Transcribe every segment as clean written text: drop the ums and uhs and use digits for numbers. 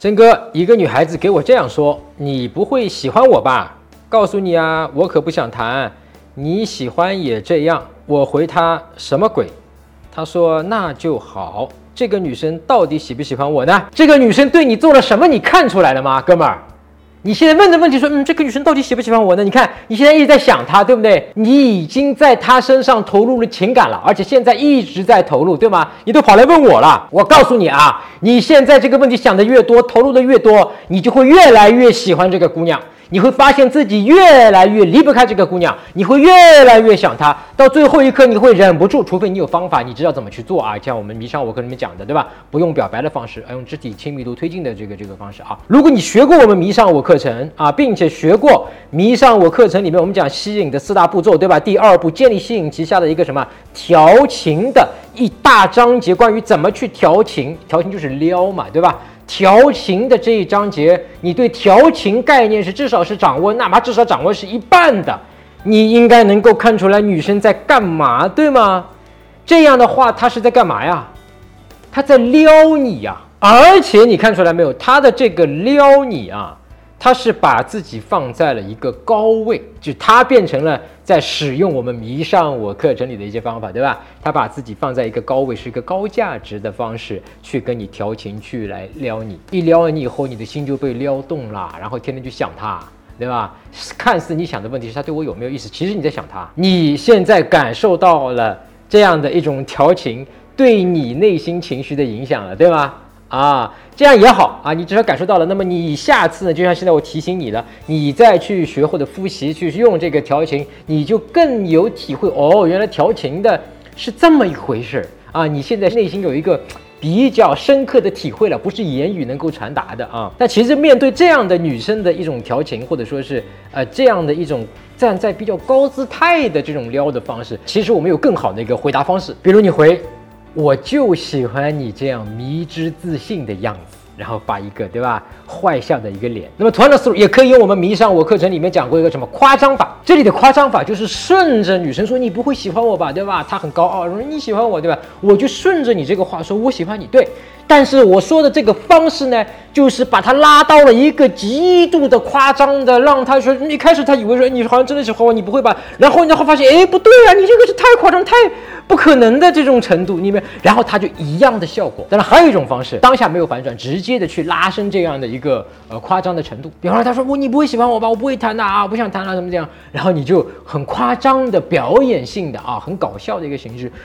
真哥，一个女孩子给我这样说：“你不会喜欢我吧？告诉你啊，我可不想谈。你喜欢也这样。”我回她：“什么鬼？”她说：“那就好。”这个女生到底喜不喜欢我呢？这个女生对你做了什么？你看出来了吗，哥们儿？你现在问的问题说，这个女生到底喜不喜欢我呢？你看，你现在一直在想她，对不对？你已经在她身上投入了情感了，而且现在一直在投入，对吗？你都跑来问我了。我告诉你啊，你现在这个问题想的越多，投入的越多，你就会越来越喜欢这个姑娘。你会发现自己越来越离不开这个姑娘，你会越来越想她，到最后一刻你会忍不住，除非你有方法，你知道怎么去做啊。像我们迷上我课里面讲的，对吧？不用表白的方式，用肢体亲密度推进的这个方式啊。如果你学过我们迷上我课程啊，并且学过迷上我课程里面我们讲吸引的4大步骤，对吧？第2步建立吸引旗下的一个什么调情的一大章节，关于怎么去调情，调情就是撩嘛，对吧？调情的这一章节，你对调情概念是至少是掌握，哪怕至少掌握是一半的，你应该能够看出来女生在干嘛，对吗？这样的话，她是在干嘛呀？她在撩你呀！而且你看出来没有，她的这个撩你啊，她是把自己放在了一个高位，就她变成了在使用我们迷上我课程里的一些方法，对吧？她把自己放在一个高位，是一个高价值的方式去跟你调情，去来撩你。一撩了你以后，你的心就被撩动了，然后天天去想她，对吧？看似你想的问题是她对我有没有意思，其实你在想她。你现在感受到了这样的一种调情对你内心情绪的影响了，对吧？这样也好啊，你至少感受到了。那么你下次呢，就像现在我提醒你了，你再去学或者复习去用这个调情，你就更有体会哦，原来调情的是这么一回事啊！你现在内心有一个比较深刻的体会了，不是言语能够传达的啊。但其实面对这样的女生的一种调情，或者说是这样的一种站在比较高姿态的这种撩的方式，其实我们有更好的一个回答方式，比如你回。我就喜欢你这样迷之自信的样子，然后发一个对吧坏笑的一个脸。那么同样的思路也可以用我们迷上我课程里面讲过一个什么夸张法。这里的夸张法就是顺着女生说你不会喜欢我吧，对吧？她很高傲说你喜欢我，对吧？我就顺着你这个话说我喜欢你，对。但是我说的这个方式呢，就是把他拉到了一个极度的夸张的，让他说一开始他以为说你好像真的喜欢我，你不会吧？然后发现不对啊，你这个是太夸张，太不可能的这种程度，然后他就一样的效果。当然还有一种方式，当下没有反转，直接的去拉伸这样的一个夸张的程度。比方说他说你不会喜欢我吧，我不会谈的啊，我不想谈了，怎么这样？然后你就很夸张的表演性的很搞笑的一个形式，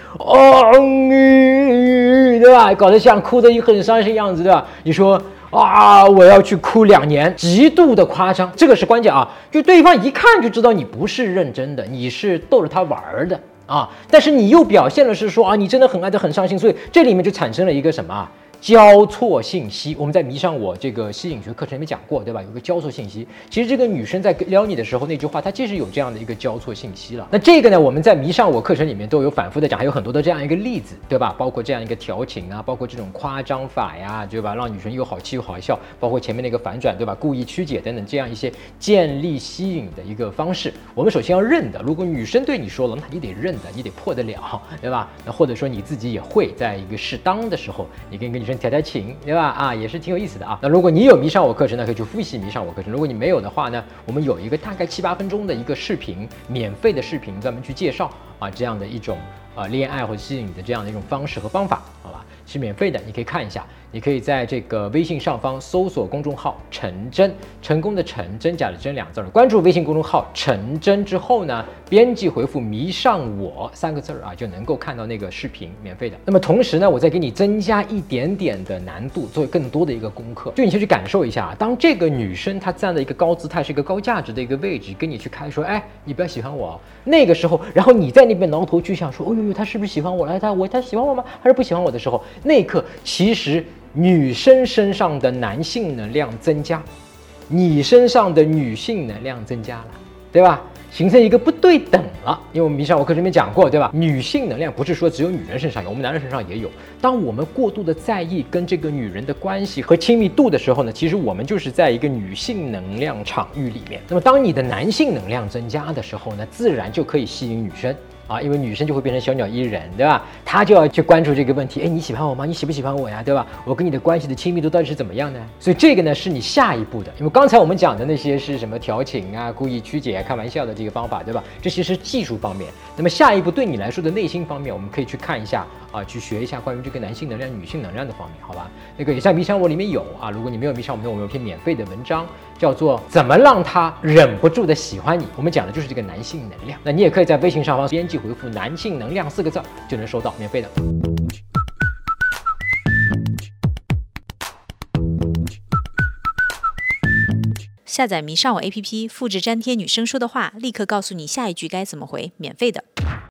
对吧？搞得像哭的很伤心样子，对吧？你说我要去哭2年，极度的夸张，这个是关键啊！就对方一看就知道你不是认真的，你是逗着他玩的但是你又表现了是说你真的很爱得很伤心，所以这里面就产生了一个什么交错信息。我们在迷上我这个吸引学课程里面讲过，对吧？有个交错信息。其实这个女生在撩你的时候，那句话她就是有这样的一个交错信息了。那这个呢，我们在迷上我课程里面都有反复的讲，还有很多的这样一个例子，对吧？包括这样一个调情啊，包括这种夸张法呀，对吧？让女生又好气又好笑，包括前面那个反转，对吧？故意曲解等等这样一些建立吸引的一个方式。我们首先要认的，如果女生对你说了，那你得认的，你得破得了，对吧？那或者说你自己也会在一个适当的时候，你跟一个女生调情，对吧？也是挺有意思的啊。那如果你有迷上我课程呢，可以去复习迷上我课程。如果你没有的话呢，我们有一个大概7、8分钟的一个视频，免费的视频，专门去介绍这样的一种恋爱或者吸引你的这样的一种方式和方法，好吧？是免费的，你可以看一下。你可以在这个微信上方搜索公众号陈真，成功的陈，真假的真2字，关注微信公众号陈真之后呢，编辑回复迷上我3个字就能够看到那个视频，免费的。那么同时呢，我再给你增加一点点的难度，做更多的一个功课，就你先去感受一下，当这个女生她站在一个高姿态，是一个高价值的一个位置，跟你去开说，你不要喜欢我，那个时候，然后你在那边挠头去想说，她是不是喜欢我了？她喜欢我吗？还是不喜欢我的时候，那一刻其实女生身上的男性能量增加，你身上的女性能量增加了，对吧？形成一个不对等了。因为我们迷上我课程里面讲过，对吧？女性能量不是说只有女人身上有，我们男人身上也有。当我们过度的在意跟这个女人的关系和亲密度的时候呢，其实我们就是在一个女性能量场域里面。那么当你的男性能量增加的时候呢，自然就可以吸引女生。 啊，因为女生就会变成小鸟依人，对吧？她就要去关注这个问题，哎，你喜欢我吗？你喜不喜欢我呀，对吧？我跟你的关系的亲密度到底是怎么样呢？所以这个呢是你下一步的，因为刚才我们讲的那些是什么调情啊、故意曲解、开玩笑的这个方法，对吧？这些是技术方面。那么下一步对你来说的内心方面，我们可以去看一下啊，去学一下关于这个男性能量、女性能量的方面，好吧？那个也在迷上我里面有啊，如果你没有迷上我们，我们有篇免费的文章，叫做怎么让他忍不住的喜欢你。我们讲的就是这个男性能量。那你也可以在微信上方编辑回复男性能量4个字，就能收到免费的。 下载迷上我 APP， 复制粘贴女生说的话，立刻告诉你下一句该怎么回，免费的。